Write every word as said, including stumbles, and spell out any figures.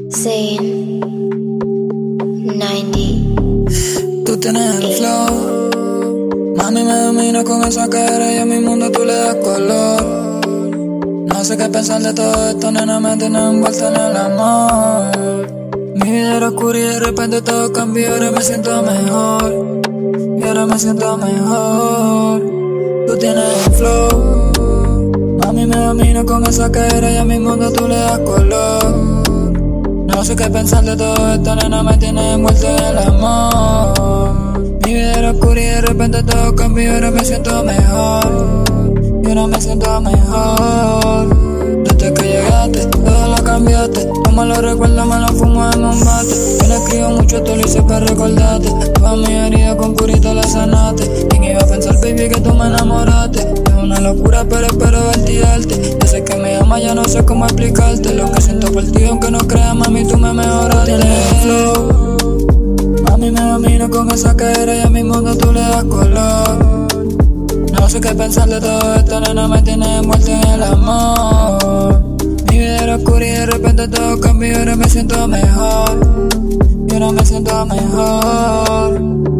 Saying ninety. Tú tienes el flow, mami me domina con esa cara y a mi mundo tú le das color. No sé qué pensar de todo esto, nena, me tiene envuelta en el amor. Mi vida era oscura y de repente todo cambió y ahora me siento mejor. Y ahora me siento mejor. Tú tienes el flow, mami me domina con esa cara y a mi mundo tú le das color. No sé qué pensar de todo esto, nena, me tiene envuelto en el amor. Mi vida era oscura y de repente todo cambió y ahora me siento mejor. Y ahora me siento mejor. Desde que llegaste, todo lo cambiaste. No me lo recuerdo, me lo fumo en un bate. Yo no escribo mucho, te lo hice para recordarte. Toda mi herida con curita la sanaste. ¿Quién iba a pensar, baby, que tú me enamoraste? Es una locura, pero espero verte y darte. Ya sé que me amas, ya no sé cómo explicarte lo que siento por ti, aunque no creas, mami, tú me mejoraste. Tienes el flow, mami me domina con esa cara y a mi mundo tú le das color. No sé qué pensar de todo esto, nena, me tiene envuelto en el amor. Mi vida era oscura y de repente todo cambió y ahora me siento mejor. Y ahora me siento mejor.